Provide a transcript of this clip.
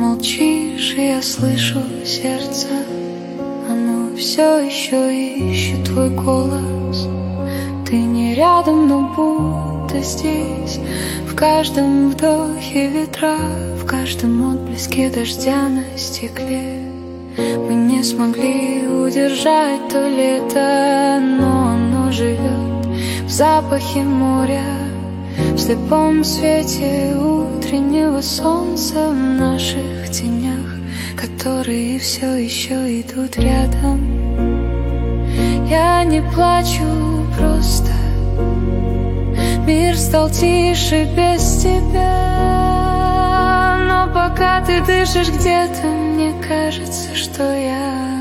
молчишь, и я слышу сердце. Оно все еще ищет твой голос. Ты не рядом, но будто здесь. В каждом вдохе ветра, в каждом отблеске дождя на стекле. Мы не смогли удержать то лето, но оно живет в запахе моря, в слепом свете утреннего солнца, в наших тенях, которые все еще идут рядом. Я не плачу, просто мир стал тише без тебя. Но пока ты дышишь где-то, мне кажется, что я